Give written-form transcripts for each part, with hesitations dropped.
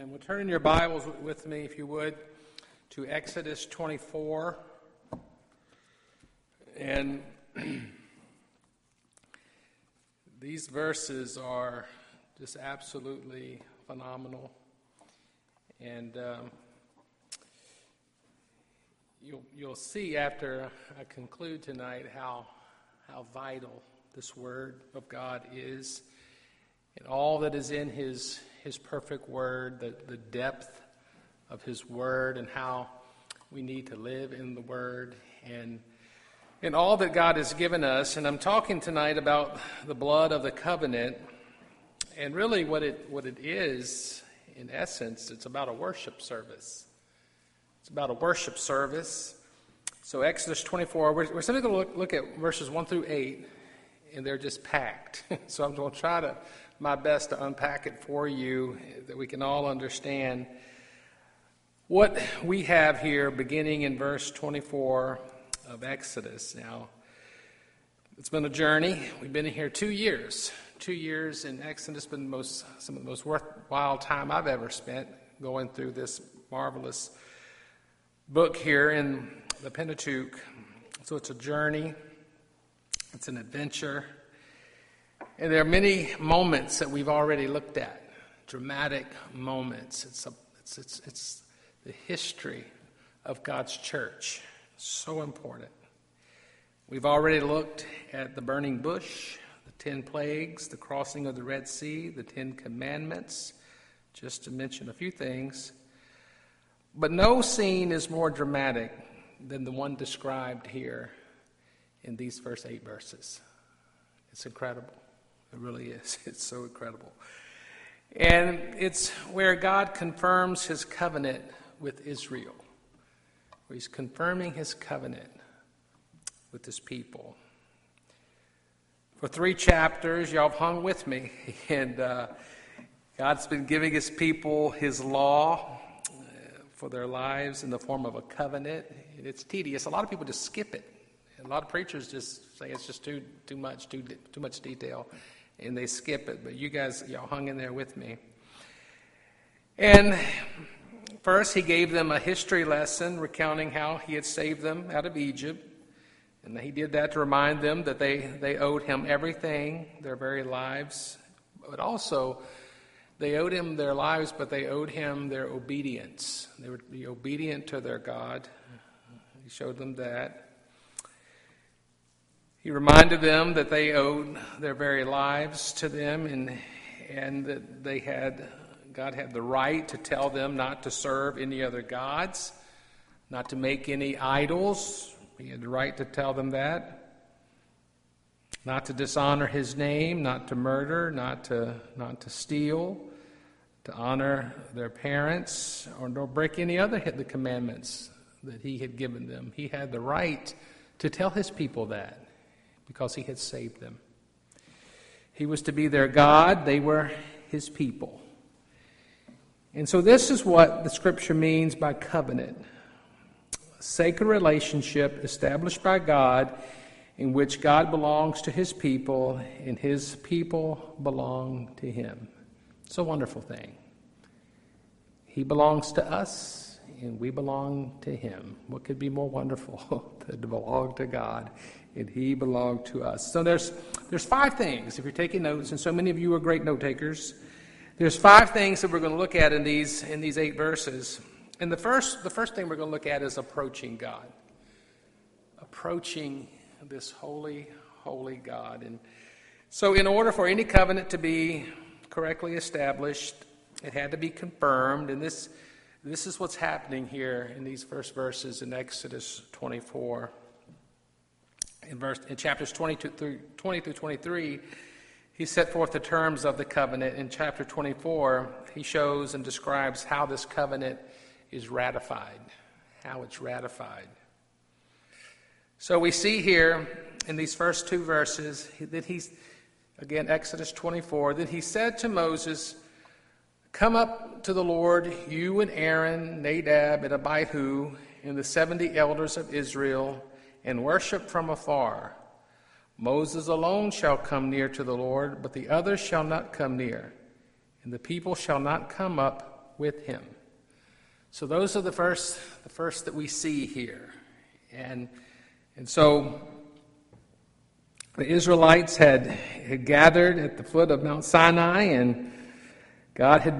Amen. Well, turn in your Bibles with me, if you would, to Exodus 24. And these verses are just absolutely phenomenal. And you'll see after I conclude tonight how vital this Word of God is, and all that is in His perfect Word, the depth of His Word, and how we need to live in the Word, and all that God has given us. And I'm talking tonight about the blood of the covenant, and really what it is, in essence, it's about a worship service. It's about a worship service. So Exodus 24, we're simply going to look at verses 1 through 8, and they're just packed. So I'm going to try my best to unpack it for you, that we can all understand what we have here beginning in verse 24 of Exodus. Now, it's been a journey. We've been here 2 years. 2 years in Exodus has been some of the most worthwhile time I've ever spent going through this marvelous book here in the Pentateuch. So it's a journey. It's an adventure. And there are many moments that we've already looked at, dramatic moments. It's the history of God's church. So important. We've already looked at the burning bush, the 10 plagues, the crossing of the Red Sea, the 10 commandments, just to mention a few things. But no scene is more dramatic than the one described here in these first 8 verses. It's incredible. It really is. It's so incredible. And it's where God confirms His covenant with Israel, where He's confirming His covenant with His people. For 3 chapters, y'all have hung with me, and God's been giving His people His law for their lives in the form of a covenant. It's tedious. A lot of people just skip it. A lot of preachers just say it's just too much detail, and they skip it. But y'all hung in there with me. And first, He gave them a history lesson recounting how He had saved them out of Egypt. And He did that to remind them that they owed Him everything, their very lives. But also, they owed Him their lives, but they owed Him their obedience. They would be obedient to their God. He showed them that. He reminded them that they owed their very lives to them, and that God had the right to tell them not to serve any other gods, not to make any idols. He had the right to tell them that. Not to dishonor His name, not to murder, not to steal, to honor their parents, or nor break any other the commandments that He had given them. He had the right to tell His people that, because He had saved them. He was to be their God. They were His people. And so this is what the Scripture means by covenant. A sacred relationship established by God in which God belongs to His people and His people belong to Him. It's a wonderful thing. He belongs to us and we belong to Him. What could be more wonderful than to belong to God and He belonged to us? So there's 5 things, if you're taking notes, and so many of you are great note takers. There's 5 things that we're going to look at in these 8 verses. And the first thing we're going to look at is approaching God. Approaching this holy, holy God. And so in order for any covenant to be correctly established, it had to be confirmed. And this is what's happening here in these first verses in Exodus 24. In chapters 20 through 23, He set forth the terms of the covenant. In chapter 24, He shows and describes how this covenant is ratified, how it's ratified. So we see here in these first 2 verses that again, Exodus 24, that He said to Moses, "Come up to the Lord, you and Aaron, Nadab, and Abihu, and the 70 elders of Israel, and worship from afar. Moses alone shall come near to the Lord, but the others shall not come near. And the people shall not come up with him. So those are the first that we see here. And so the Israelites had gathered at the foot of Mount Sinai, and God had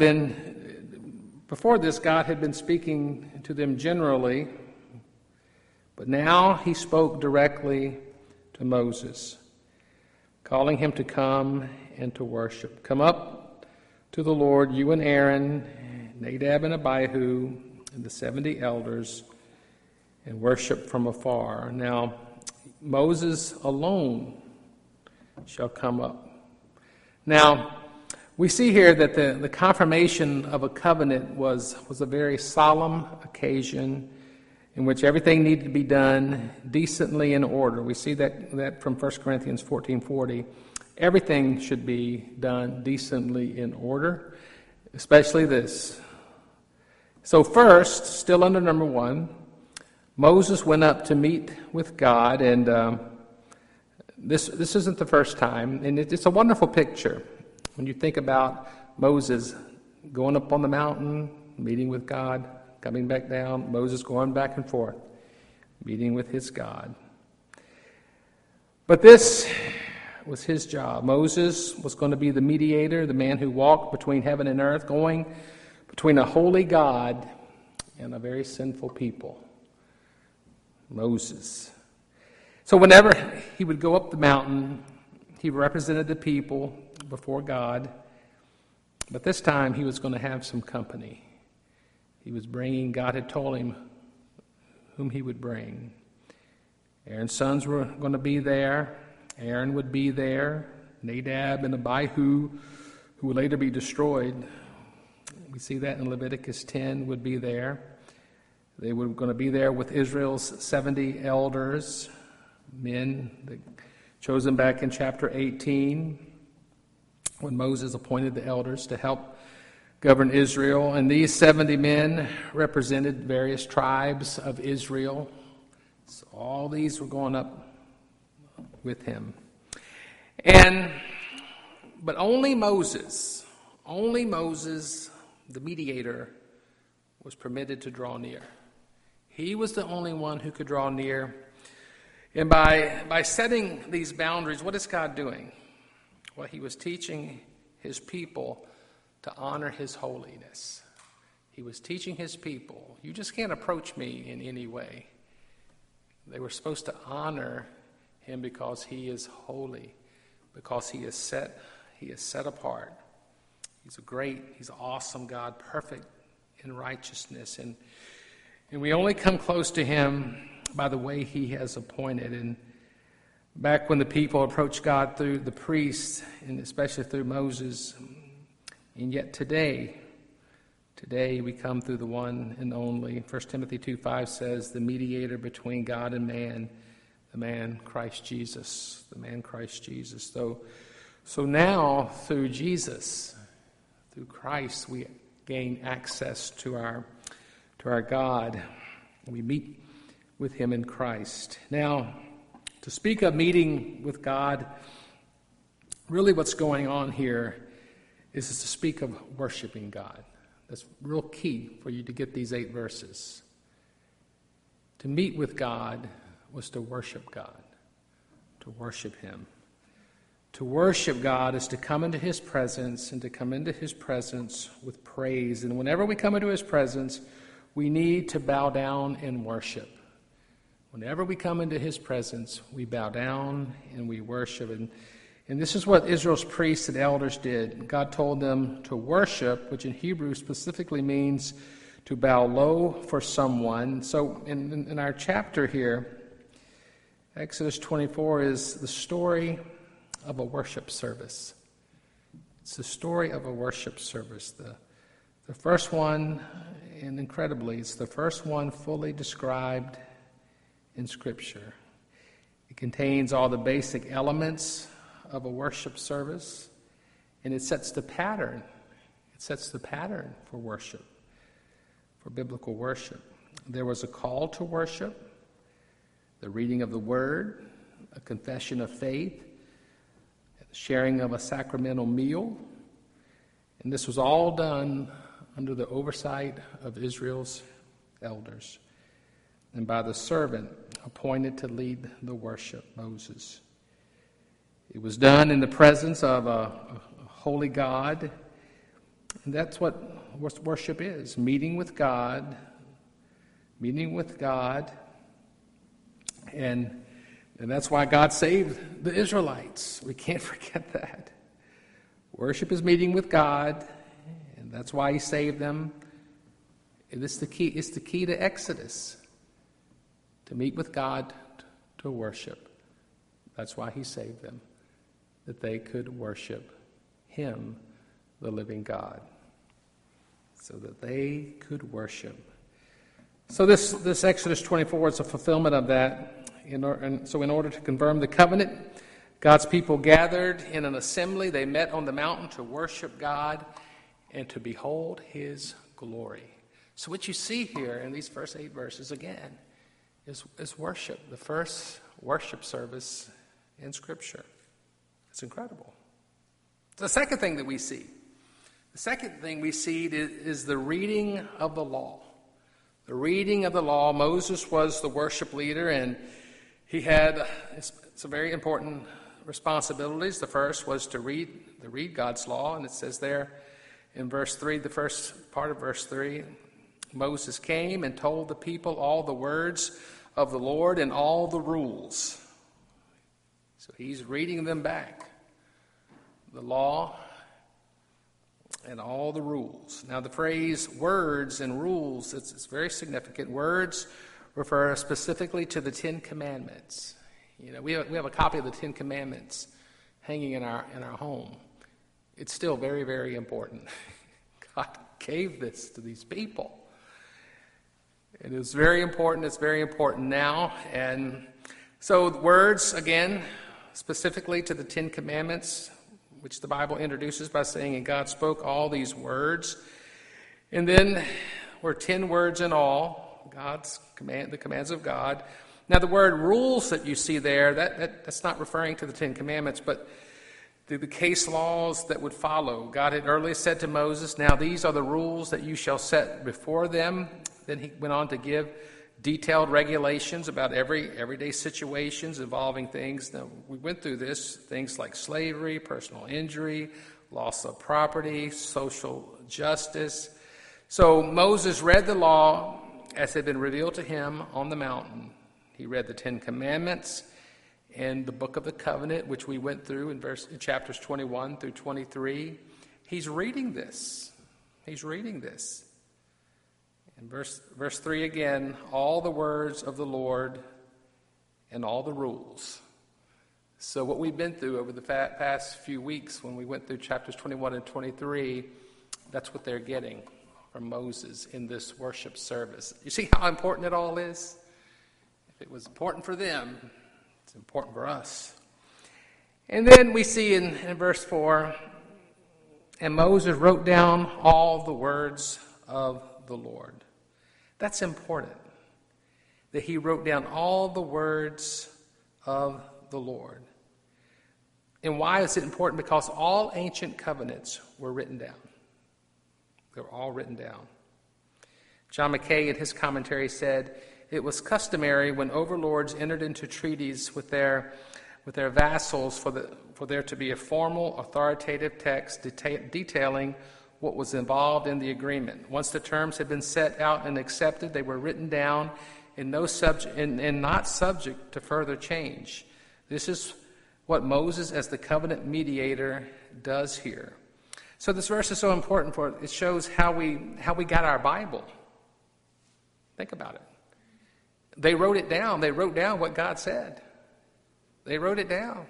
been speaking to them generally, but now he spoke directly to Moses, calling him to come and to worship. Come up to the Lord, you and Aaron, Nadab and Abihu, and the 70 elders, and worship from afar. Now, Moses alone shall come up. Now, we see here that the confirmation of a covenant was a very solemn occasion in which everything needed to be done decently in order. We see that from 1 Corinthians 14:40. Everything should be done decently in order, especially this. So first, still under number 1, Moses went up to meet with God, and this isn't the first time, and it's a wonderful picture when you think about Moses going up on the mountain, meeting with God, coming back down, Moses going back and forth, meeting with his God. But this was his job. Moses was going to be the mediator, the man who walked between heaven and earth, going between a holy God and a very sinful people. Moses. So whenever he would go up the mountain, he represented the people before God. But this time he was going to have some company. He was bringing, God had told him whom he would bring. Aaron's sons were going to be there. Aaron would be there. Nadab and Abihu, who would later be destroyed. We see that in Leviticus 10, would be there. They were going to be there with Israel's 70 elders, men chosen back in chapter 18, when Moses appointed the elders to help govern Israel. And these 70 men represented various tribes of Israel. So all these were going up with him. But only Moses, the mediator, was permitted to draw near. He was the only one who could draw near. And by setting these boundaries, what is God doing? Well, he was teaching his people to honor his holiness. He was teaching his people, you just can't approach me in any way. They were supposed to honor him because he is holy, because he is set apart. He's an awesome God, perfect in righteousness. And we only come close to him by the way he has appointed. And back when the people approached God through the priests, and especially through Moses, and yet today we come through the one and only. 1 Timothy 2:5 says, the mediator between God and man, the man Christ Jesus. The man Christ Jesus. So now, through Jesus, through Christ, we gain access to our God. We meet with him in Christ. Now, to speak of meeting with God, really what's going on here is to speak of worshiping God. That's real key for you to get these 8 verses. To meet with God was to worship God, to worship him. To worship God is to come into his presence, and to come into his presence with praise. And whenever we come into his presence, we need to bow down and worship. Whenever we come into his presence, we bow down and we worship. And this is what Israel's priests and elders did. God told them to worship, which in Hebrew specifically means to bow low for someone. So in our chapter here, Exodus 24 is the story of a worship service. It's the story of a worship service. The first one, and incredibly, it's the first one fully described in Scripture. It contains all the basic elements of a worship service, and it sets the pattern. It sets the pattern for worship, for biblical worship. There was a call to worship, the reading of the Word, a confession of faith, the sharing of a sacramental meal, and this was all done under the oversight of Israel's elders, and by the servant appointed to lead the worship, Moses. It was done in the presence of a holy God, and that's what worship is, meeting with God, and that's why God saved the Israelites. We can't forget that. Worship is meeting with God, and that's why he saved them. It's the key to Exodus, to meet with God, to worship. That's why he saved them, that they could worship him, the living God, so that they could worship. So this Exodus 24 is a fulfillment of that. So in order to confirm the covenant, God's people gathered in an assembly. They met on the mountain to worship God and to behold his glory. So what you see here in these first 8 verses, again, is worship, the first worship service in Scripture. It's incredible. The second thing we see is the reading of the law. The reading of the law. Moses was the worship leader, and he had some very important responsibilities. The first was to read God's law, and it says there in verse 3, the first part of verse 3, Moses came and told the people all the words of the Lord and all the rules. So he's reading them back, the law and all the rules. Now the phrase words and rules, it's very significant. Words refer specifically to the 10 Commandments. You know, we have a copy of the 10 Commandments hanging in our home. It's still very, very important. God gave this to these people. It is very important. It's very important now. And so words, again, specifically to the 10 Commandments, which the Bible introduces by saying, and God spoke all these words. And then we're 10 words in all, the commands of God. Now the word rules that you see there, that's not referring to the 10 Commandments, but the case laws that would follow. God had earlier said to Moses, now these are the rules that you shall set before them. Then he went on to give detailed regulations about everyday situations involving things. Now, we went through this, things like slavery, personal injury, loss of property, social justice. So Moses read the law as it had been revealed to him on the mountain. He read the 10 Commandments and the book of the covenant, which we went through in chapters 21 through 23. He's reading this. In verse 3 again, all the words of the Lord and all the rules. So what we've been through over the past few weeks when we went through chapters 21 and 23, that's what they're getting from Moses in this worship service. You see how important it all is? If it was important for them, it's important for us. And then we see in verse 4, and Moses wrote down all the words of the Lord. That's important, that he wrote down all the words of the Lord. And why is it important? Because all ancient covenants were written down. They were all written down. John Mackay in his commentary said, it was customary when overlords entered into treaties with their vassals for there to be a formal, authoritative text detailing what was involved in the agreement. Once the terms had been set out and accepted, they were written down and not subject to further change. This is what Moses, as the covenant mediator, does here. So this verse is so important for it shows how we got our Bible. Think about it. They wrote it down. They wrote down what God said. They wrote it down.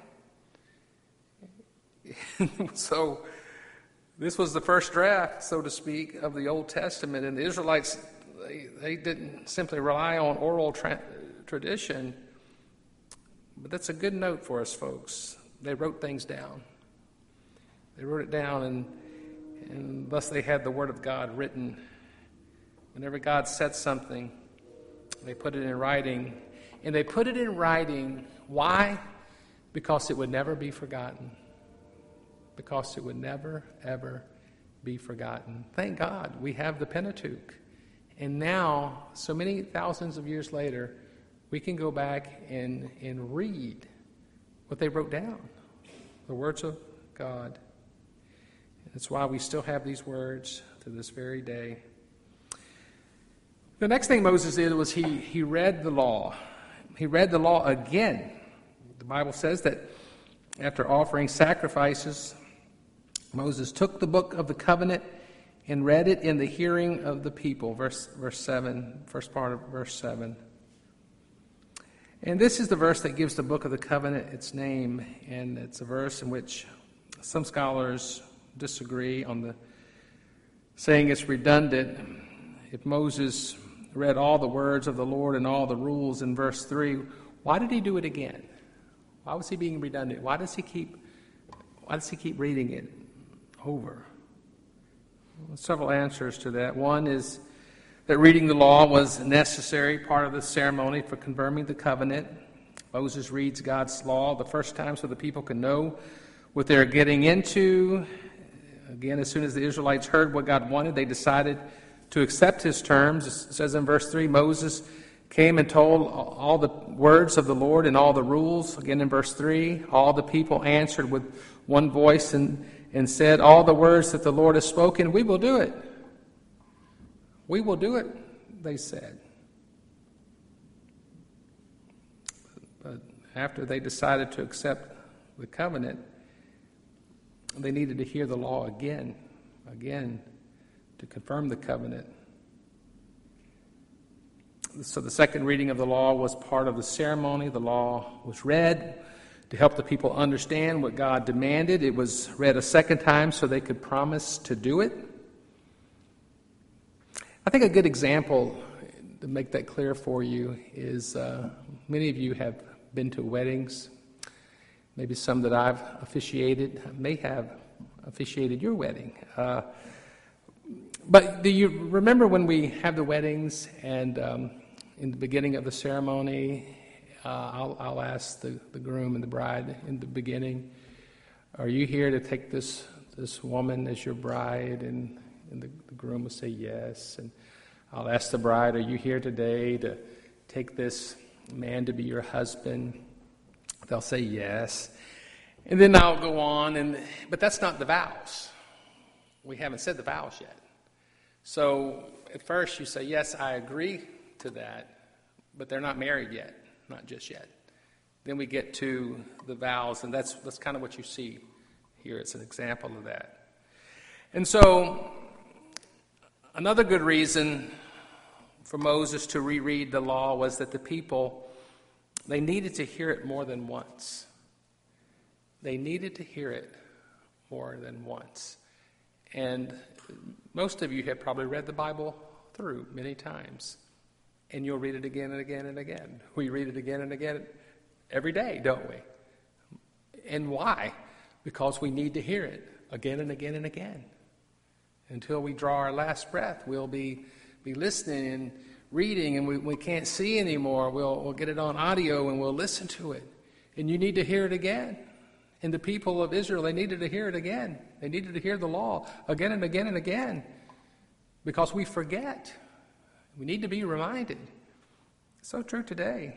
So this was the first draft, so to speak, of the Old Testament. And the Israelites, they didn't simply rely on oral tradition. But that's a good note for us, folks. They wrote things down. They wrote it down, and thus they had the Word of God written. Whenever God said something, they put it in writing. And they put it in writing. Why? Because it would never be forgotten. Because it would never, ever be forgotten. Thank God we have the Pentateuch. And now, so many thousands of years later, we can go back and read what they wrote down, the words of God. That's why we still have these words to this very day. The next thing Moses did was he read the law. He read the law again. The Bible says that after offering sacrifices, Moses took the book of the covenant and read it in the hearing of the people. Verse 7, first part of verse 7. And this is the verse that gives the book of the covenant its name, and it's a verse in which some scholars disagree on the saying it's redundant. If Moses read all the words of the Lord and all the rules in verse 3, why did he do it again? Why was he being redundant? Why does he keep reading it over? Well, several answers to that. One is that reading the law was a necessary part of the ceremony for confirming the covenant. Moses reads God's law the first time so the people can know what they're getting into. Again, as soon as the Israelites heard what God wanted, they decided to accept his terms. It says in verse 3, Moses came and told all the words of the Lord and all the rules. Again in verse 3, all the people answered with one voice and said, all the words that the Lord has spoken, we will do it. We will do it, they said. But after they decided to accept the covenant, they needed to hear the law again, to confirm the covenant. So the second reading of the law was part of the ceremony. The law was read to help the people understand what God demanded. It was read a second time so they could promise to do it. I think a good example to make that clear for you is many of you have been to weddings. Maybe some that I've officiated may have officiated your wedding. But do you remember when we have the weddings and in the beginning of the ceremony, I'll ask the groom and the bride in the beginning, are you here to take this woman as your bride? And the groom will say yes. And I'll ask the bride, are you here today to take this man to be your husband? They'll say yes. And then I'll go on, but that's not the vows. We haven't said the vows yet. So at first you say, yes, I agree to that, but they're not married yet, not just yet. Then we get to the vows, and that's kind of what you see here. It's an example of that. And so another good reason for Moses to reread the law was that the people, they needed to hear it more than once. They needed to hear it more than once. And most of you have probably read the Bible through many times. And you'll read it again and again and again. We read it again and again every day, don't we? And why? Because we need to hear it again and again and again. Until we draw our last breath, we'll be listening and reading, and we can't see anymore. We'll get it on audio and we'll listen to it. And you need to hear it again. And the people of Israel, they needed to hear it again. They needed to hear the law again and again and again. Because we forget. We need to be reminded. So true today.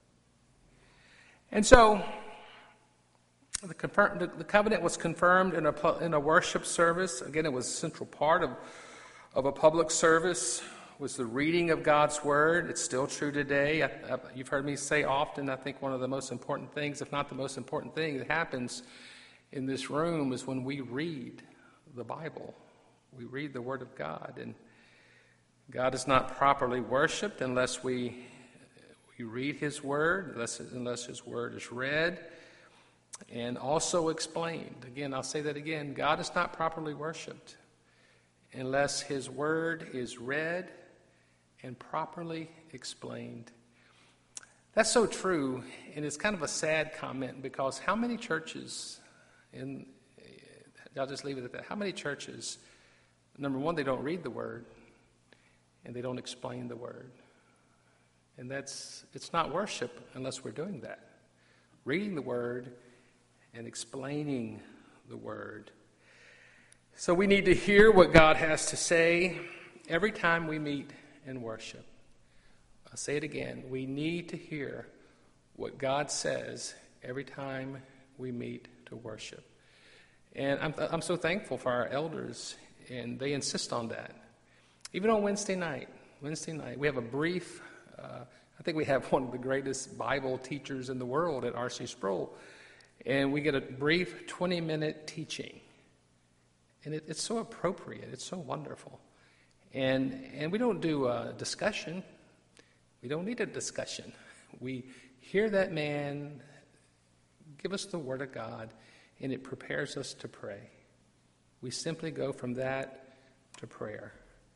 And so the covenant was confirmed in a worship service. Again, it was a central part of a public service, was the reading of God's Word. It's still true today. You've heard me say often, I think one of the most important things, if not the most important thing that happens in this room is when we read the Bible. We read the Word of God. And God is not properly worshipped unless we read His Word, unless His Word is read and also explained. Again, I'll say that again. God is not properly worshipped unless His Word is read and properly explained. That's so true, and it's kind of a sad comment because how many churches, and I'll just leave it at that, how many churches, number one, they don't read the Word, and they don't explain the Word. And it's not worship unless we're doing that. Reading the Word and explaining the Word. So we need to hear what God has to say every time we meet and worship. I'll say it again. We need to hear what God says every time we meet to worship. And I'm so thankful for our elders, and they insist on that. Even on Wednesday night, we have a brief, I think we have one of the greatest Bible teachers in the world at R.C. Sproul, and we get a brief 20-minute teaching. And it's so appropriate. It's so wonderful. And we don't do a discussion. We don't need a discussion. We hear that man give us the Word of God, and it prepares us to pray. We simply go from that to prayer.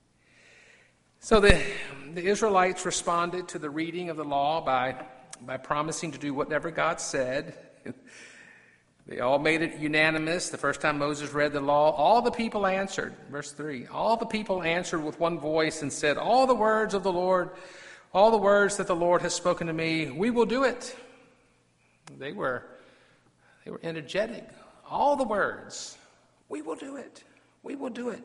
So the Israelites responded to the reading of the law by promising to do whatever God said. They all made it unanimous. The first time Moses read the law, all the people answered. Verse 3, all the people answered with one voice and said, all the words of the Lord, all the words that the Lord has spoken to me, we will do it. They were energetic. All the words, we will do it. We will do it.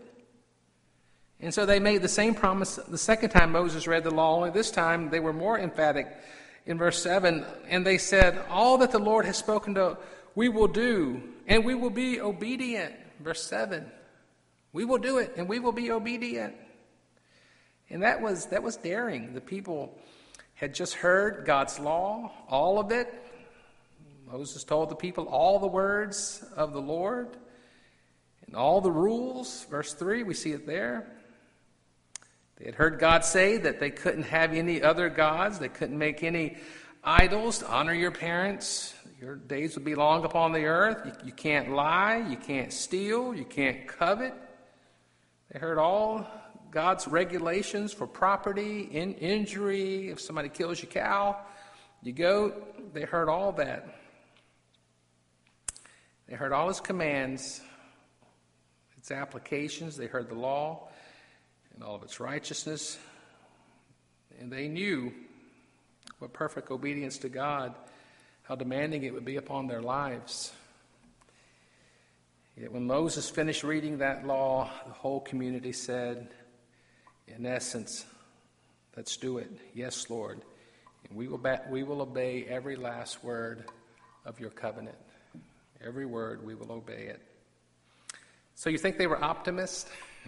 And so they made the same promise the second time Moses read the law, only this time they were more emphatic. In verse 7, and they said, all that the Lord has spoken to we will do, and we will be obedient. Verse 7, we will do it, and we will be obedient. And that was daring. The people had just heard God's law, all of it. Moses told the people all the words of the Lord and all the rules. Verse 3, we see it there. They had heard God say that they couldn't have any other gods. They couldn't make any idols. Honor your parents. Your days will be long upon the earth. You can't lie. You can't steal. You can't covet. They heard all God's regulations for property, injury, if somebody kills your cow, your goat. They heard all that. They heard all his commands, its applications. They heard the law and all of its righteousness. And they knew what perfect obedience to God, how demanding it would be upon their lives. Yet when Moses finished reading that law, the whole community said, in essence, let's do it. Yes, Lord. And we will obey every last word of your covenant. Every word, we will obey it. So you think they were optimists?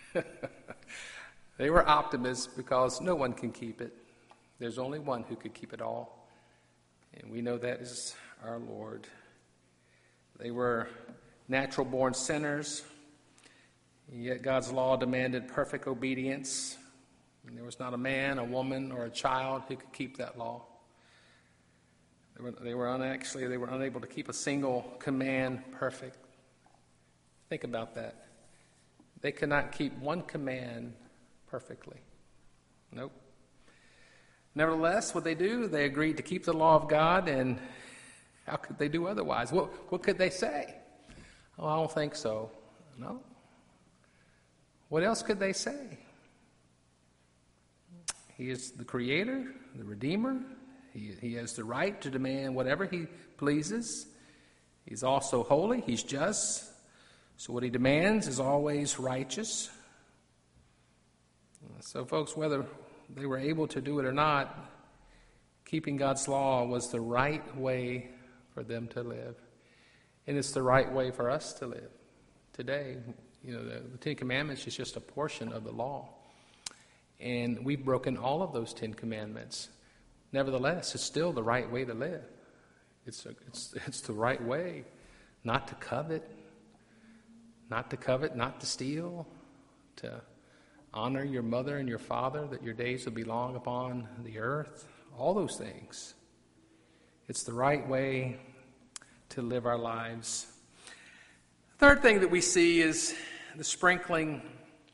They were optimists because no one can keep it. There's only one who could keep it all. And we know that is our Lord. They were natural-born sinners, yet God's law demanded perfect obedience. And there was not a man, a woman, or a child who could keep that law. They were unable to keep a single command perfect. Think about that. They could not keep one command perfectly. Nope. Nevertheless, what they do, they agreed to keep the law of God, and how could they do otherwise? What could they say? Oh, I don't think so. No. What else could they say? He is the Creator, the Redeemer. He has the right to demand whatever He pleases. He's also holy. He's just. So what He demands is always righteous. So, folks, whether they were able to do it or not, keeping God's law was the right way for them to live. And it's the right way for us to live today. You know, the Ten Commandments is just a portion of the law. And we've broken all of those 10 commandments. Nevertheless, it's still the right way to live. It's the right way not to covet, not to steal, to honor your mother and your father, that your days will be long upon the earth. All those things. It's the right way to live our lives. The third thing that we see is the sprinkling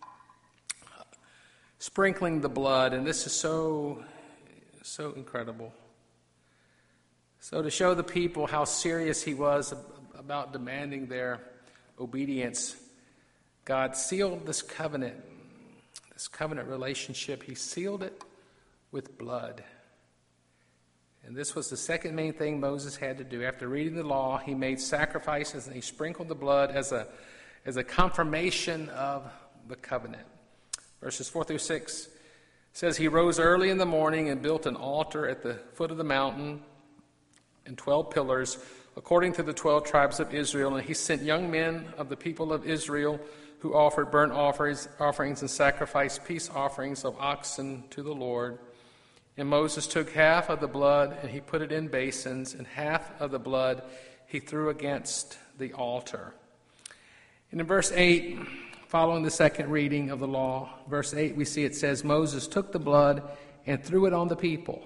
the blood, and this is so incredible. So to show the people how serious He was about demanding their obedience, God sealed this covenant relationship. He sealed it with blood. And this was the second main thing Moses had to do. After reading the law, he made sacrifices and he sprinkled the blood as as a confirmation of the covenant. Verses 4 through 6 says, "He rose early in the morning and built an altar at the foot of the mountain and 12 pillars, according to the 12 tribes of Israel. And he sent young men of the people of Israel who offered burnt offerings and sacrificed peace offerings of oxen to the Lord. And Moses took half of the blood, and he put it in basins, and half of the blood he threw against the altar." And in verse 8, following the second reading of the law, verse 8, we see it says, "Moses took the blood and threw it on the people."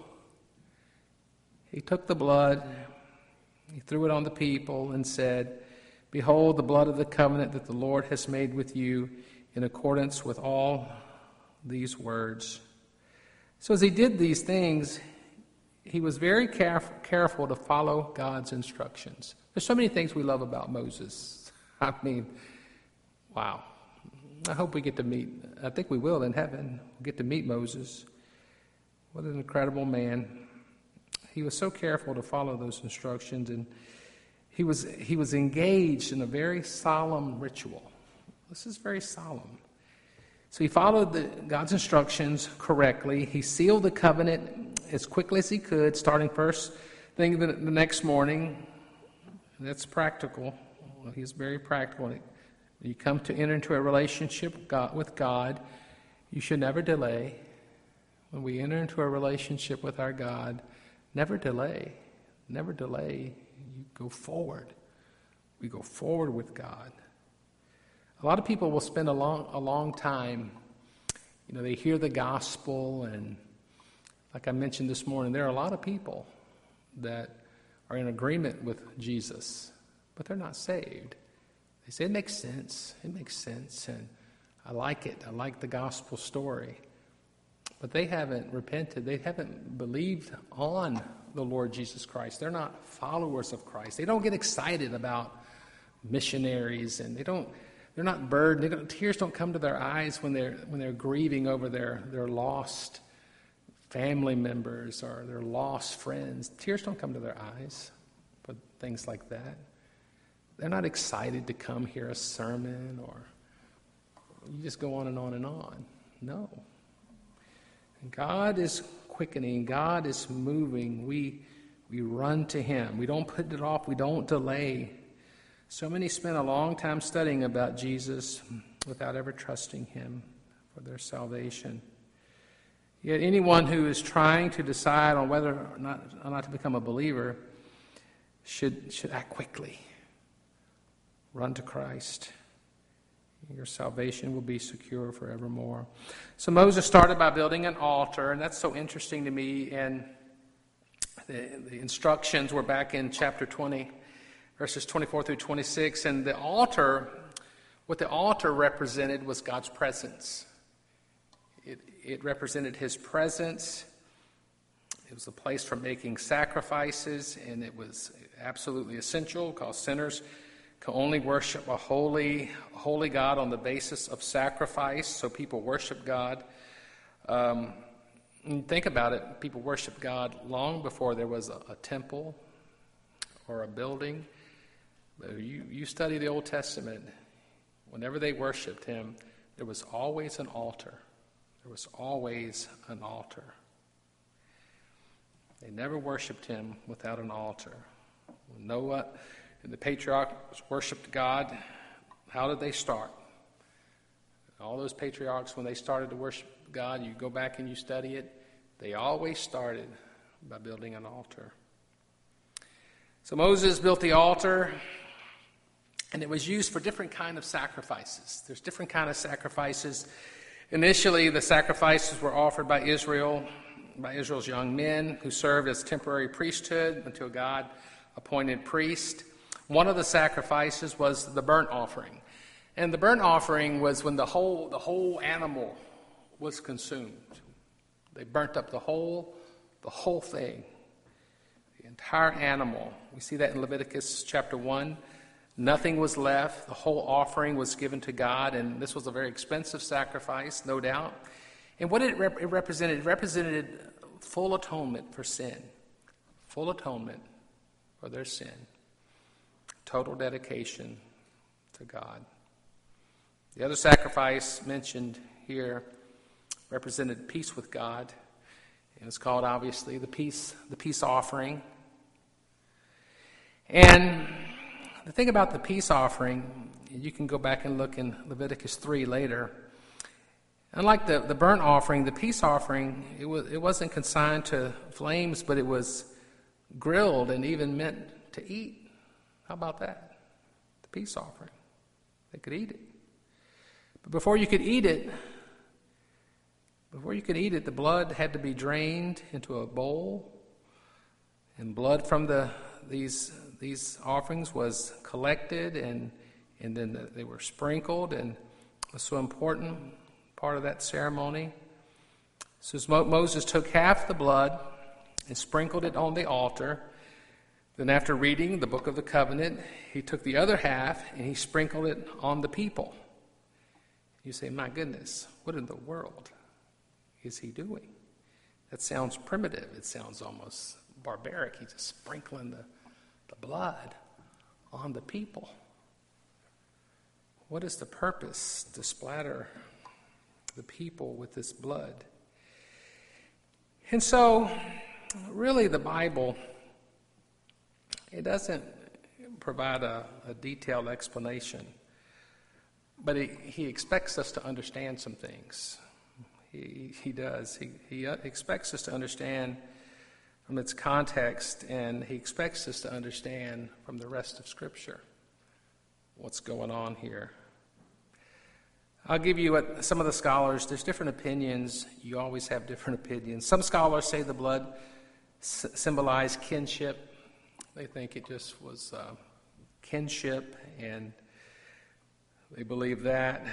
He took the blood, he threw it on the people and said, "Behold, the blood of the covenant that the Lord has made with you in accordance with all these words." So as he did these things, he was very careful to follow God's instructions. There's so many things we love about Moses. I mean, wow. I hope we get to meet, I think we will in heaven, we'll get to meet Moses. What an incredible man. He was so careful to follow those instructions, and he was engaged in a very solemn ritual. This is very solemn. So he followed God's instructions correctly. He sealed the covenant as quickly as he could, starting first thing the next morning. That's practical. He's very practical. When you come to enter into a relationship with God, you should never delay. When we enter into a relationship with our God, never delay. Never delay. You go forward. We go forward with God. A lot of people will spend a long time, they hear the gospel, and like I mentioned this morning, there are a lot of people that are in agreement with Jesus, but they're not saved. They say, it makes sense, and I like it. I like the gospel story. But they haven't repented. They haven't believed on the Lord Jesus Christ. They're not followers of Christ. They don't get excited about missionaries, and they're not burdened. Tears don't come to their eyes when they're grieving over their lost family members or their lost friends. Tears don't come to their eyes for things like that. They're not excited to come hear a sermon, or you just go on and on and on. No. God is quickening. God is moving. We run to him. We don't put it off. We don't delay. So many spend a long time studying about Jesus without ever trusting him for their salvation. Yet anyone who is trying to decide on whether or not to become a believer should act quickly. Run to Christ. Your salvation will be secure forevermore. So Moses started by building an altar, and that's so interesting to me. And the instructions were back in chapter 20, verses 24 through 26. And the altar, what the altar represented was God's presence. It represented his presence. It was a place for making sacrifices, and it was absolutely essential because sinners can only worship a holy God on the basis of sacrifice. So people worship God. And think about it. People worshiped God long before there was a temple or a building. You study the Old Testament. Whenever they worshiped him, there was always an altar. There was always an altar. They never worshiped him without an altar. When Noah and the patriarchs worshiped God, how did they start? All those patriarchs, when they started to worship God, you go back and you study it, they always started by building an altar. So Moses built the altar, and it was used for different kind of sacrifices. There's different kind of sacrifices. Initially, the sacrifices were offered by Israel's young men who served as temporary priesthood until God appointed priest. One of the sacrifices was the burnt offering. And the burnt offering was when the whole animal was consumed. They burnt up the whole thing, the entire animal. We see that in Leviticus chapter 1. Nothing was left. The whole offering was given to God, and this was a very expensive sacrifice, no doubt. And what it represented full atonement for sin, full atonement for their sin, total dedication to God. The other sacrifice mentioned here represented peace with God. It was called, obviously, the peace offering. And the thing about the peace offering, you can go back and look in Leviticus 3 later. Unlike the burnt offering, the peace offering, it wasn't consigned to flames, but it was grilled and even meant to eat. How about that? The peace offering. They could eat it. But before you could eat it, the blood had to be drained into a bowl, and blood from these offerings was collected, and then they were sprinkled, and it was so important part of that ceremony. So Moses took half the blood and sprinkled it on the altar. Then after reading the book of the covenant, he took the other half and he sprinkled it on the people. You say, my goodness, what in the world is he doing? That sounds primitive. It sounds almost barbaric. He's just sprinkling the blood on the people. What is the purpose to splatter the people with this blood? And so, really, the Bible, it doesn't provide a detailed explanation, but he expects us to understand some things. He does. He expects us to understand from its context, and he expects us to understand from the rest of Scripture what's going on here. I'll give you what some of the scholars, there's different opinions. You always have different opinions. Some scholars say the blood symbolized kinship. They think it just was kinship, and they believe that.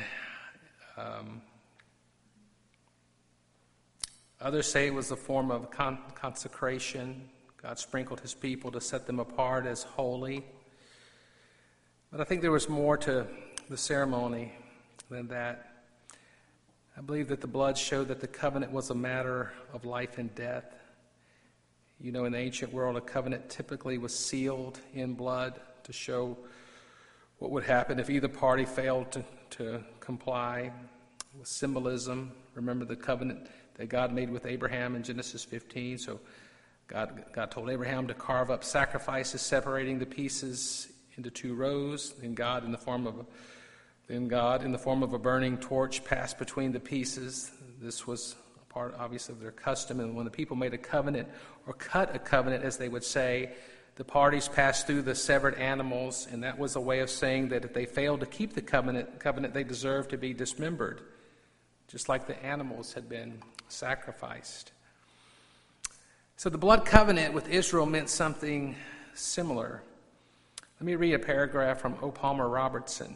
Others say it was a form of consecration. God sprinkled his people to set them apart as holy. But I think there was more to the ceremony than that. I believe that the blood showed that the covenant was a matter of life and death. You know, in the ancient world, a covenant typically was sealed in blood to show what would happen if either party failed to comply. With symbolism, remember the covenant that God made with Abraham in Genesis 15. So God told Abraham to carve up sacrifices, separating the pieces into two rows. Then God, in the form of a burning torch, passed between the pieces. This was a part, obviously, of their custom. And when the people made a covenant, or cut a covenant, as they would say, the parties passed through the severed animals, and that was a way of saying that if they failed to keep the covenant, they deserved to be dismembered, just like the animals had been sacrificed. So the blood covenant with Israel meant something similar. Let me read a paragraph from O. Palmer Robertson.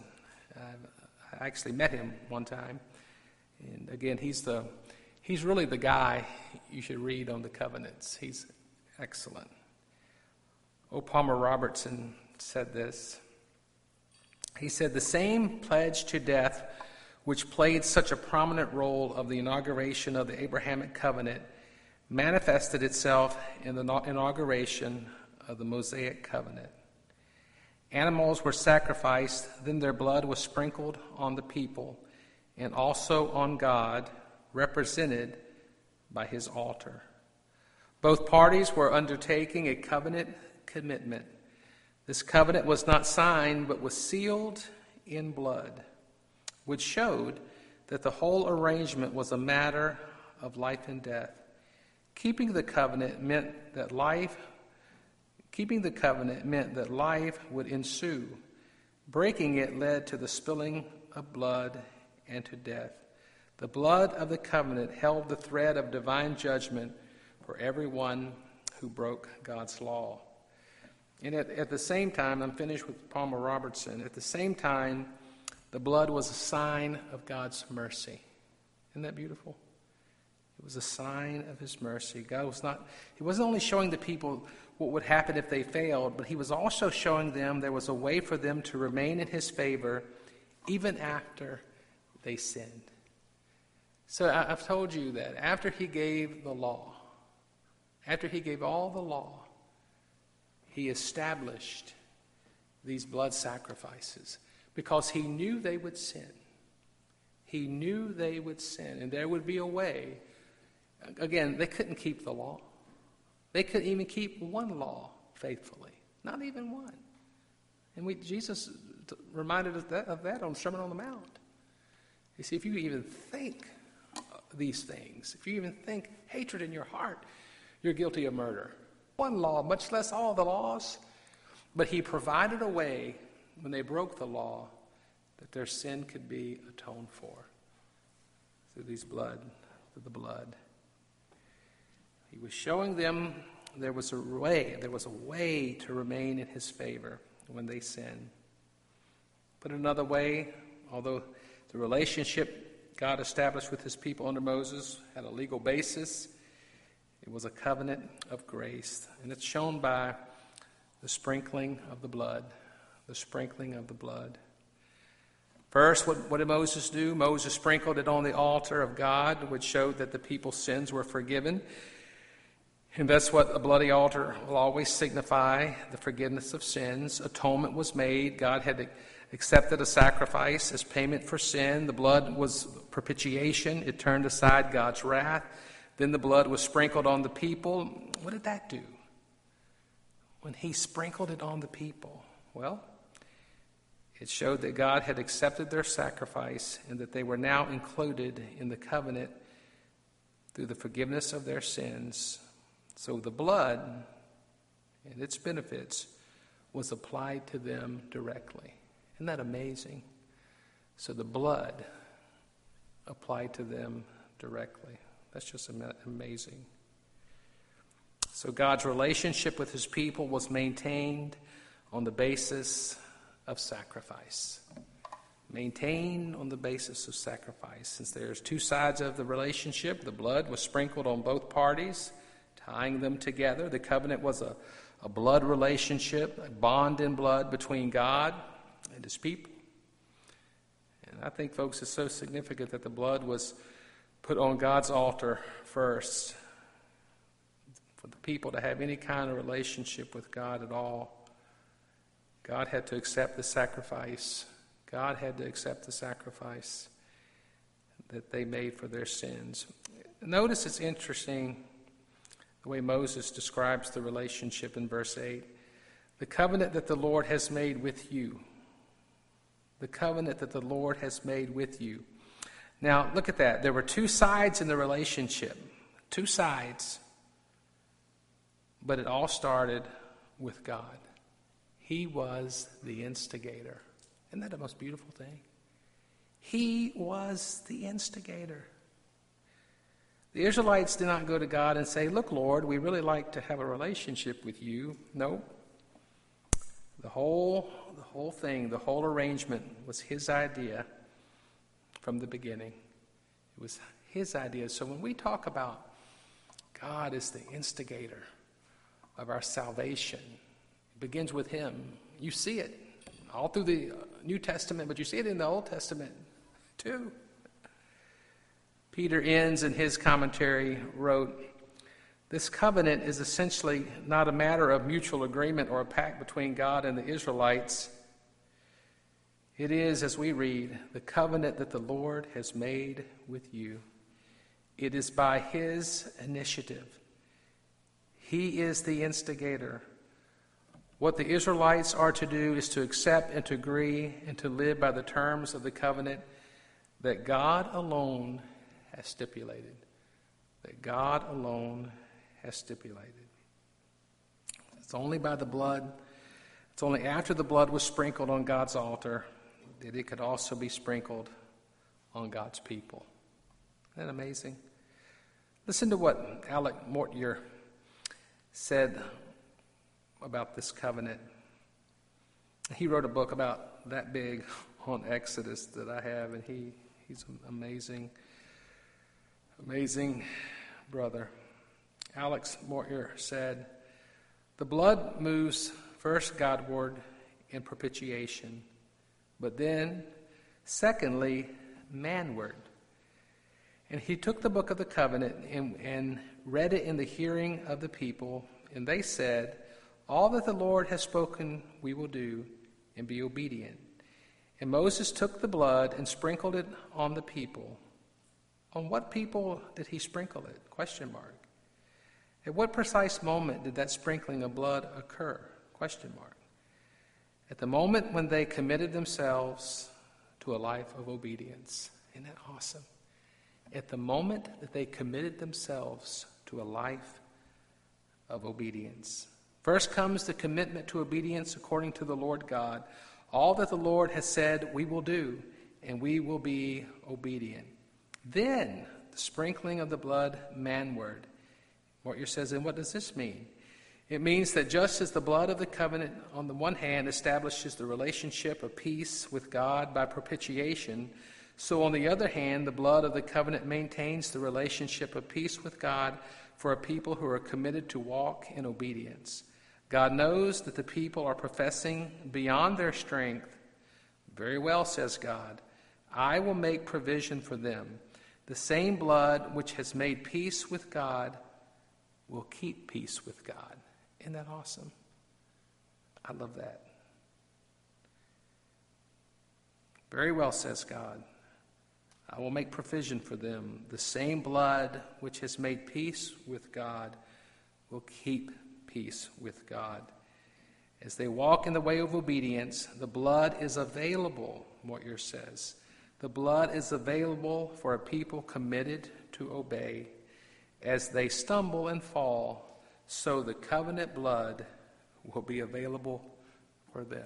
I actually met him one time, and again, he's really the guy you should read on the covenants. He's excellent. O. Palmer Robertson said this. He said, "The same pledge to death which played such a prominent role of the inauguration of the Abrahamic covenant manifested itself in the inauguration of the Mosaic covenant. Animals were sacrificed, then their blood was sprinkled on the people and also on God, represented by his altar. Both parties were undertaking a covenant commitment. This covenant was not signed but was sealed in blood, which showed that the whole arrangement was a matter of life and death. Keeping the covenant meant that life would ensue. Breaking it led to the spilling of blood and to death. The blood of the covenant held the thread of divine judgment for everyone who broke God's law." And at the same time, I'm finished with Palmer Robertson, at the same time, the blood was a sign of God's mercy. Isn't that beautiful? It was a sign of his mercy. He wasn't only showing the people what would happen if they failed, but he was also showing them there was a way for them to remain in his favor even after they sinned. So I've told you that after he gave the law, after he gave all the law, he established these blood sacrifices because he knew they would sin. He knew they would sin, and there would be a way. Again, they couldn't keep the law. They couldn't even keep one law faithfully, not even one. And Jesus reminded us of that on the Sermon on the Mount. You see, if you even think these things, if you even think hatred in your heart, you're guilty of murder. One law, much less all the laws. But he provided a way when they broke the law that their sin could be atoned for through the blood. He was showing them there was a way to remain in his favor when they sinned. But another way, although the relationship God established with his people under Moses had a legal basis, it was a covenant of grace. And it's shown by the sprinkling of the blood. The sprinkling of the blood. First, what did Moses do? Moses sprinkled it on the altar of God, which showed that the people's sins were forgiven. And that's what a bloody altar will always signify, the forgiveness of sins. Atonement was made. God had accepted a sacrifice as payment for sin. The blood was propitiation. It turned aside God's wrath. Then the blood was sprinkled on the people. What did that do? When he sprinkled it on the people, well, it showed that God had accepted their sacrifice and that they were now included in the covenant through the forgiveness of their sins. So the blood and its benefits was applied to them directly. Isn't that amazing? So the blood applied to them directly. That's just amazing. So God's relationship with his people was maintained on the basis of sacrifice. Maintained on the basis of sacrifice. Since there's two sides of the relationship, the blood was sprinkled on both parties, tying them together. The covenant was a blood relationship, a bond in blood between God and his people. And I think, folks, it's so significant that the blood was put on God's altar first. For the people to have any kind of relationship with God at all, God had to accept the sacrifice. God had to accept the sacrifice that they made for their sins. Notice it's interesting the way Moses describes the relationship in verse 8. The covenant that the Lord has made with you. The covenant that the Lord has made with you. Now, look at that. There were two sides in the relationship. Two sides. But it all started with God. He was the instigator. Isn't that the most beautiful thing? He was the instigator. The Israelites did not go to God and say, "Look, Lord, we really like to have a relationship with you." No. The whole thing, the whole arrangement was his idea from the beginning. It was his idea. So when we talk about God as the instigator of our salvation, it begins with him. You see it all through the New Testament, but you see it in the Old Testament too. Peter Enns, in his commentary, wrote, "This covenant is essentially not a matter of mutual agreement or a pact between God and the Israelites. It is, as we read, the covenant that the Lord has made with you. It is by his initiative. He is the instigator. What the Israelites are to do is to accept and to agree and to live by the terms of the covenant that God alone has stipulated. That God alone has stipulated. It's only by the blood, it's only after the blood was sprinkled on God's altar that it could also be sprinkled on God's people. Isn't that amazing? Listen to what Alec Mortier said about this covenant. He wrote a book about that big on Exodus that I have, and he's an amazing brother. Alex Mortier said, "The blood moves first Godward in propitiation, but then, secondly, manward. And he took the book of the covenant and read it in the hearing of the people, and they said, 'All that the Lord has spoken we will do, and be obedient.' And Moses took the blood and sprinkled it on the people. On what people did he sprinkle it? Question mark. At what precise moment did that sprinkling of blood occur? Question mark. At the moment when they committed themselves to a life of obedience. Isn't that awesome? At the moment that they committed themselves to a life of obedience. First comes the commitment to obedience according to the Lord God. All that the Lord has said we will do, and we will be obedient. Then the sprinkling of the blood manward. What says, and what does this mean? It means that just as the blood of the covenant on the one hand establishes the relationship of peace with God by propitiation, so on the other hand, the blood of the covenant maintains the relationship of peace with God for a people who are committed to walk in obedience. God knows that the people are professing beyond their strength. Very well, says God, I will make provision for them. The same blood which has made peace with God will keep peace with God. Isn't that awesome? I love that. Very well, says God. I will make provision for them. The same blood which has made peace with God will keep peace with God. As they walk in the way of obedience, the blood is available, Moyer says. The blood is available for a people committed to obey. As they stumble and fall, so the covenant blood will be available for them.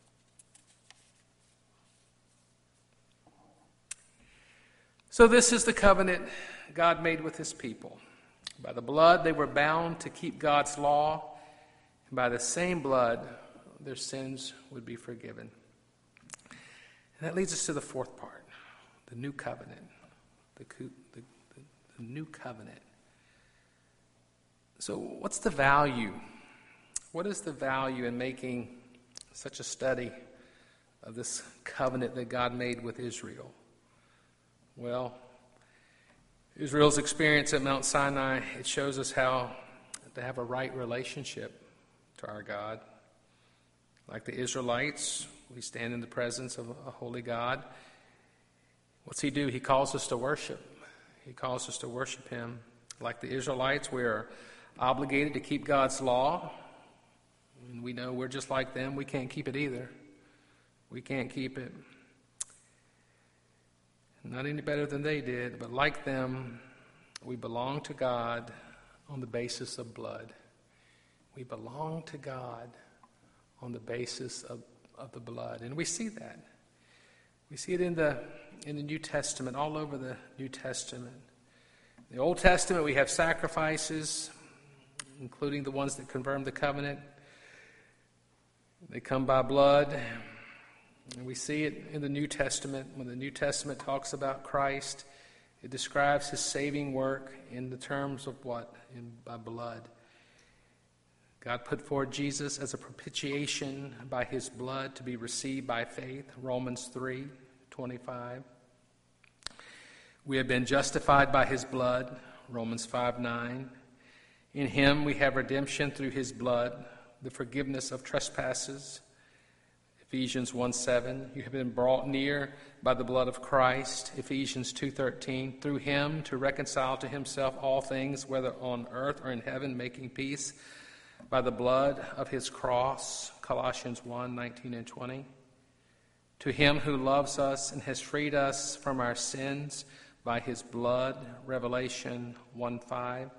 So this is the covenant God made with his people. By the blood they were bound to keep God's law, and by the same blood their sins would be forgiven. And that leads us to the fourth part, the new covenant. The new covenant. So what's the value? What is the value in making such a study of this covenant that God made with Israel? Well, Israel's experience at Mount Sinai, it shows us how to have a right relationship to our God. Like the Israelites, we stand in the presence of a holy God. What's he do? He calls us to worship. He calls us to worship him. Like the Israelites, we are obligated to keep God's law. And we know we're just like them. We can't keep it either. We can't keep it. Not any better than they did, but like them, we belong to God on the basis of blood. We belong to God on the basis of the blood. And we see that. We see it in the New Testament, all over the New Testament. In the Old Testament, we have sacrifices, including the ones that confirm the covenant. They come by blood. And we see it in the New Testament. When the New Testament talks about Christ, it describes his saving work in the terms of what? By blood. God put forward Jesus as a propitiation by his blood to be received by faith, Romans 3:25. We have been justified by his blood, Romans 5:9. In him we have redemption through his blood, the forgiveness of trespasses, Ephesians 1:7, you have been brought near by the blood of Christ, Ephesians 2:13, through him to reconcile to himself all things, whether on earth or in heaven, making peace by the blood of his cross, Colossians 1:19 and 20. To him who loves us and has freed us from our sins by his blood, Revelation 1:5.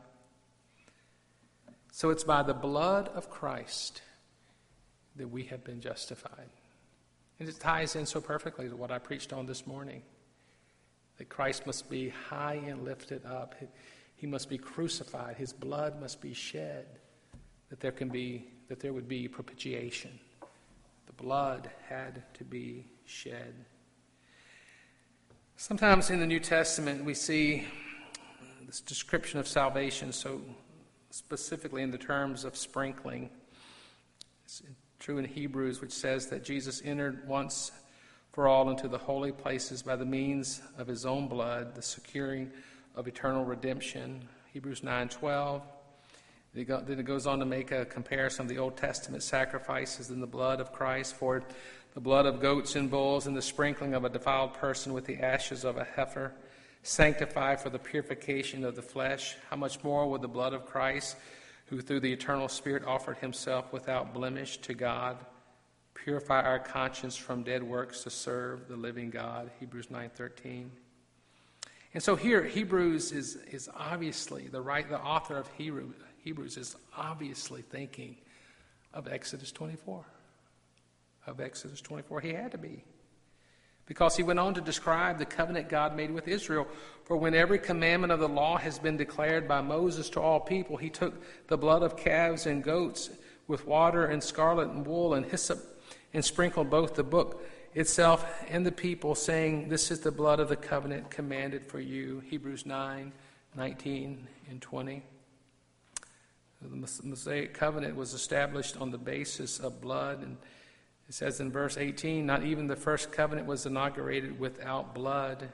So it's by the blood of Christ that we have been justified. And it ties in so perfectly to what I preached on this morning. That Christ must be high and lifted up. He must be crucified. His blood must be shed. That there would be propitiation. The blood had to be shed. Sometimes in the New Testament we see this description of salvation so specifically in the terms of sprinkling. It's true in Hebrews, which says that Jesus entered once for all into the holy places by the means of his own blood, the securing of eternal redemption. Hebrews 9:12. Then it goes on to make a comparison of the Old Testament sacrifices and the blood of Christ. For the blood of goats and bulls and the sprinkling of a defiled person with the ashes of a heifer sanctify for the purification of the flesh, how much more will the blood of Christ, who through the eternal Spirit offered himself without blemish to God, purify our conscience from dead works to serve the living God? Hebrews 9:13. And so here, Hebrews is obviously, the author of Hebrews is obviously thinking of Exodus 24. Of Exodus 24. He had to be. Because he went on to describe the covenant God made with Israel. For when every commandment of the law has been declared by Moses to all people, he took the blood of calves and goats with water and scarlet and wool and hyssop and sprinkled both the book itself and the people, saying, "This is the blood of the covenant commanded for you." Hebrews 9:19 and 20. The Mosaic covenant was established on the basis of blood, and it says in verse 18, not even the first covenant was inaugurated without blood.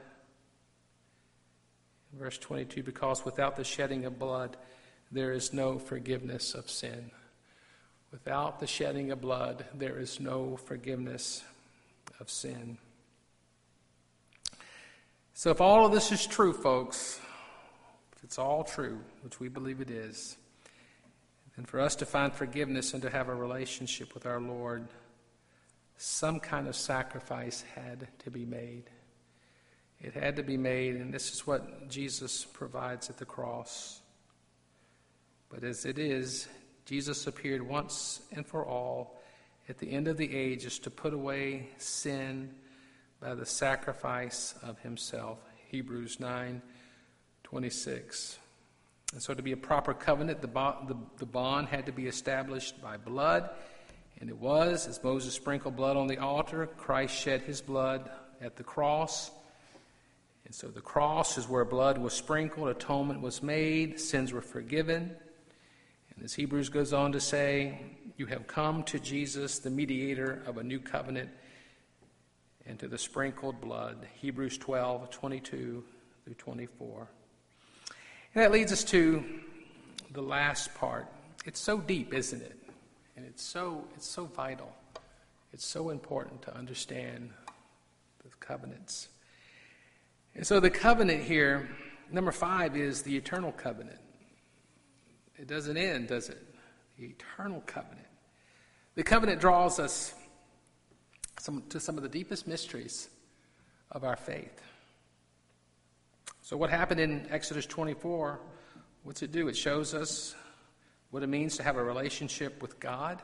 In verse 22, because without the shedding of blood, there is no forgiveness of sin. Without the shedding of blood, there is no forgiveness of sin. So if all of this is true, folks, if it's all true, which we believe it is, then for us to find forgiveness and to have a relationship with our Lord, some kind of sacrifice had to be made. It had to be made, and this is what Jesus provides at the cross. But as it is, Jesus appeared once and for all at the end of the ages to put away sin by the sacrifice of himself. Hebrews 9:26. And so to be a proper covenant, the bond had to be established by blood. And it was, as Moses sprinkled blood on the altar, Christ shed his blood at the cross. And so the cross is where blood was sprinkled, atonement was made, sins were forgiven. And as Hebrews goes on to say, you have come to Jesus, the mediator of a new covenant, and to the sprinkled blood. Hebrews 12:22 through 24. And that leads us to the last part. It's so deep, isn't it? And it's so vital. It's so important to understand the covenants. And so the covenant here, number 5, is the eternal covenant. It doesn't end, does it? The eternal covenant. The covenant draws us to some of the deepest mysteries of our faith. So what happened in Exodus 24, what's it do? It shows us what it means to have a relationship with God,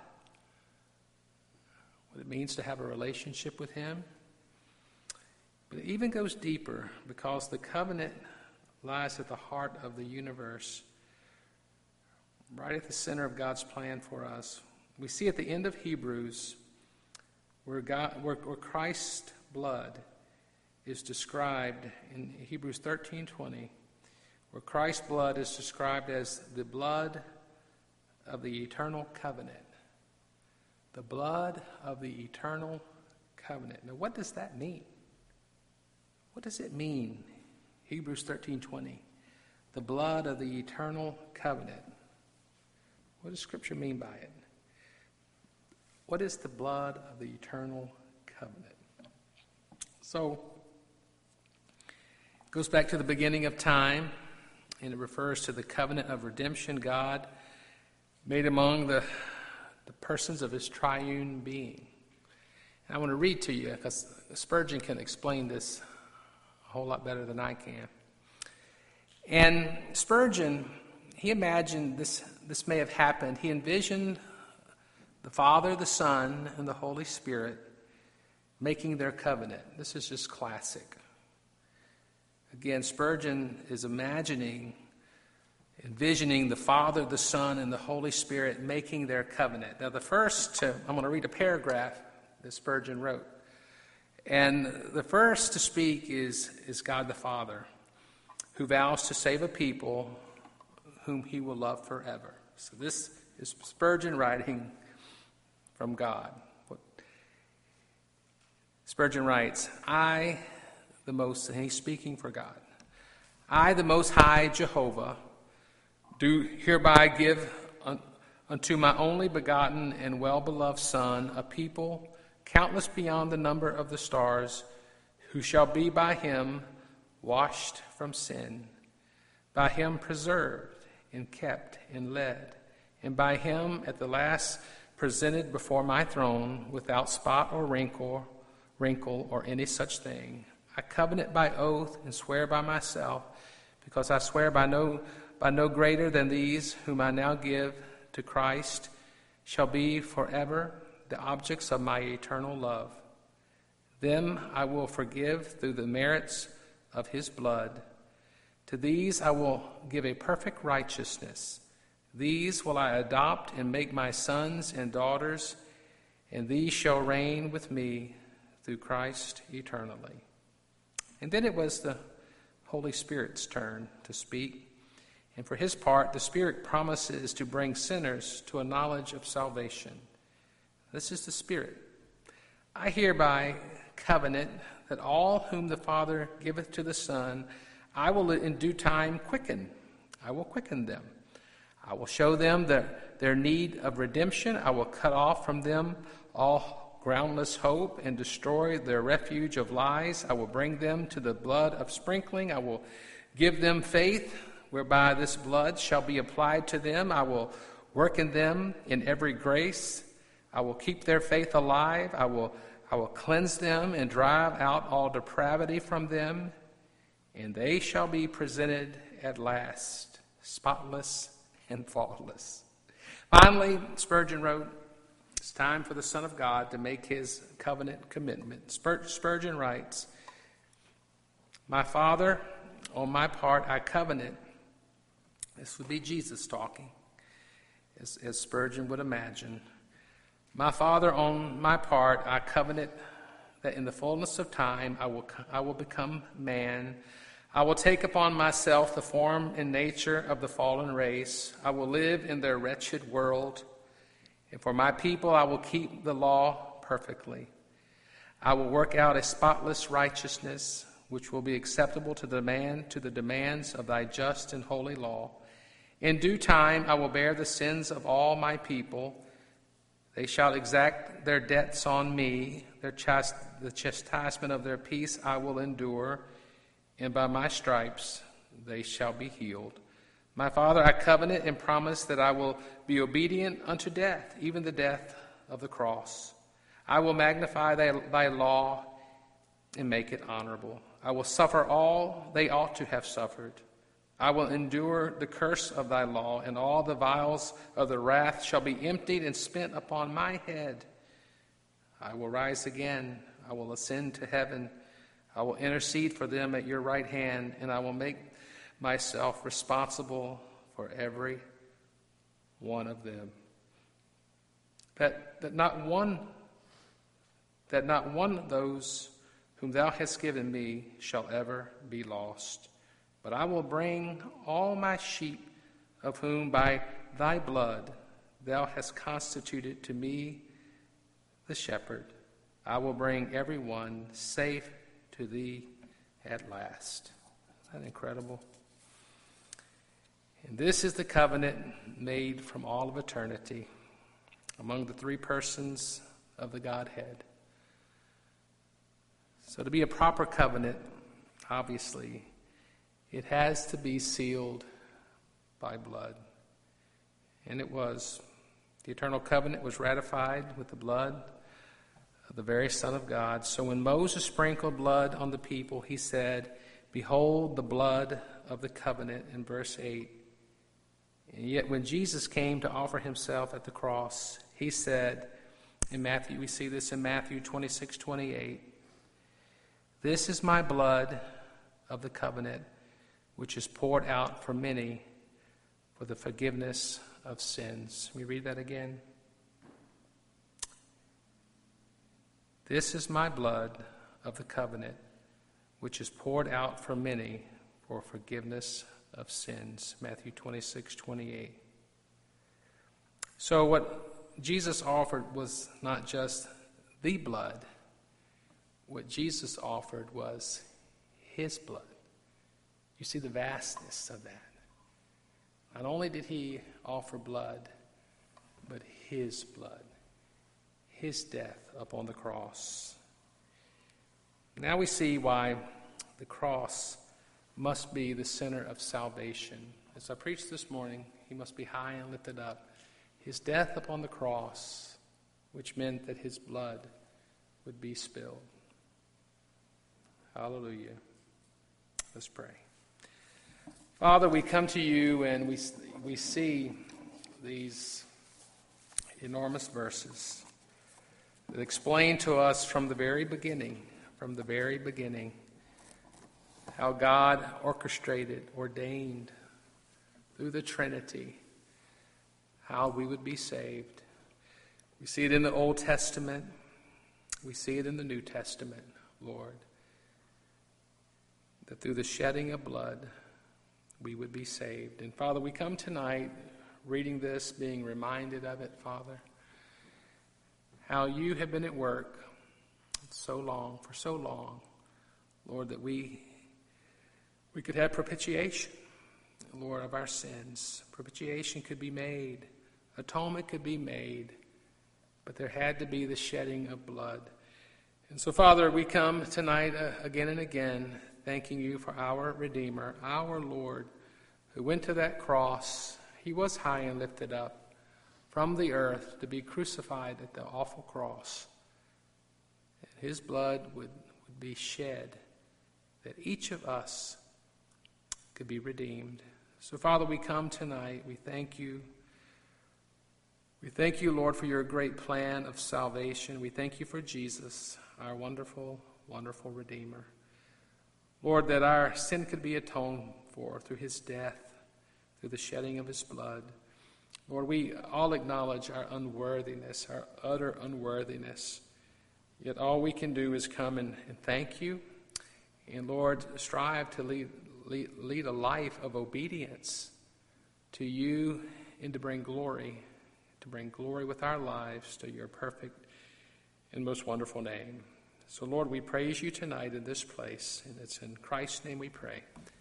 what it means to have a relationship with him. But it even goes deeper, because the covenant lies at the heart of the universe, right at the center of God's plan for us. We see at the end of Hebrews where Christ's blood is described in Hebrews 13:20, where Christ's blood is described as the blood of the eternal covenant. The blood of the eternal covenant. Now, what does that mean? What does it mean? Hebrews 13:20. The blood of the eternal covenant. What does Scripture mean by it? What is the blood of the eternal covenant? So, it goes back to the beginning of time, and it refers to the covenant of redemption God made among the persons of his triune being. And I want to read to you, because Spurgeon can explain this a whole lot better than I can. And Spurgeon, he imagined this may have happened. He envisioned the Father, the Son, and the Holy Spirit making their covenant. This is just classic. Again, Spurgeon is envisioning the Father, the Son, and the Holy Spirit making their covenant. Now, I'm going to read a paragraph that Spurgeon wrote. And the first to speak is God the Father, who vows to save a people whom he will love forever. So this is Spurgeon writing from God. Spurgeon writes, and he's speaking for God, I, the Most High Jehovah, do hereby give unto my only begotten and well-beloved Son, a people countless beyond the number of the stars, who shall be by him washed from sin, by him preserved and kept and led, and by him at the last presented before my throne without spot or wrinkle or any such thing. I covenant by oath and swear by myself, because I swear by no greater than these whom I now give to Christ shall be forever the objects of my eternal love. Them I will forgive through the merits of his blood. To these I will give a perfect righteousness. These will I adopt and make my sons and daughters, and these shall reign with me through Christ eternally. And then it was the Holy Spirit's turn to speak. And for his part, the Spirit promises to bring sinners to a knowledge of salvation. This is the Spirit. I hereby covenant that all whom the Father giveth to the Son, I will in due time quicken. I will quicken them. I will show them their need of redemption. I will cut off from them all groundless hope and destroy their refuge of lies. I will bring them to the blood of sprinkling. I will give them faith, whereby this blood shall be applied to them. I will work in them in every grace. I will keep their faith alive. I will cleanse them and drive out all depravity from them. And they shall be presented at last, spotless and faultless. Finally, Spurgeon wrote, it's time for the Son of God to make his covenant commitment. Spurgeon writes, my Father, on my part, I covenant. This would be Jesus talking, as Spurgeon would imagine. My Father, on my part, I covenant that in the fullness of time I will become man. I will take upon myself the form and nature of the fallen race. I will live in their wretched world. And for my people I will keep the law perfectly. I will work out a spotless righteousness which will be acceptable to the demands of thy just and holy law. In due time I will bear the sins of all my people. They shall exact their debts on me. The chastisement of their peace I will endure, and by my stripes they shall be healed. My Father, I covenant and promise that I will be obedient unto death, even the death of the cross. I will magnify thy law and make it honorable. I will suffer all they ought to have suffered. I will endure the curse of thy law, and all the vials of the wrath shall be emptied and spent upon my head. I will rise again. I will ascend to heaven. I will intercede for them at your right hand, and I will make myself responsible for every one of them. That not one of those whom thou hast given me shall ever be lost. But I will bring all my sheep, of whom by thy blood thou hast constituted to me the shepherd. I will bring every one safe to thee at last. Isn't that incredible? And this is the covenant made from all of eternity among the three persons of the Godhead. So to be a proper covenant, obviously, it has to be sealed by blood. And it was. The eternal covenant was ratified with the blood of the very Son of God. So when Moses sprinkled blood on the people, he said, behold the blood of the covenant, in verse 8. And yet when Jesus came to offer himself at the cross, he said, in Matthew, we see this in Matthew 26:28, this is my blood of the covenant, which is poured out for many for the forgiveness of sins. Can we read that again? This is my blood of the covenant, which is poured out for many for forgiveness of sins. Matthew 26:28. So what Jesus offered was not just the blood. What Jesus offered was his blood. You see the vastness of that. Not only did he offer blood, but his blood, his death upon the cross. Now we see why the cross must be the center of salvation. As I preached this morning, he must be high and lifted up. His death upon the cross, which meant that his blood would be spilled. Hallelujah. Let's pray. Father, we come to you and we see these enormous verses that explain to us from the very beginning, how God orchestrated, ordained through the Trinity, how we would be saved. We see it in the Old Testament. We see it in the New Testament, Lord, that through the shedding of blood, we would be saved. And Father, we come tonight reading this, being reminded of it, Father, how you have been at work for so long, Lord, that we could have propitiation, Lord, of our sins. Propitiation could be made. Atonement could be made. But there had to be the shedding of blood. And so, Father, we come tonight again and again, thanking you for our Redeemer, our Lord, who went to that cross. He was high and lifted up from the earth to be crucified at the awful cross. And his blood would be shed that each of us could be redeemed. So, Father, we come tonight. We thank you. We thank you, Lord, for your great plan of salvation. We thank you for Jesus, our wonderful, wonderful Redeemer. Lord, that our sin could be atoned for through his death, through the shedding of his blood. Lord, we all acknowledge our unworthiness, our utter unworthiness. Yet all we can do is come and thank you. And Lord, strive to lead a life of obedience to you and to bring glory with our lives to your perfect and most wonderful name. So Lord, we praise you tonight in this place, and it's in Christ's name we pray.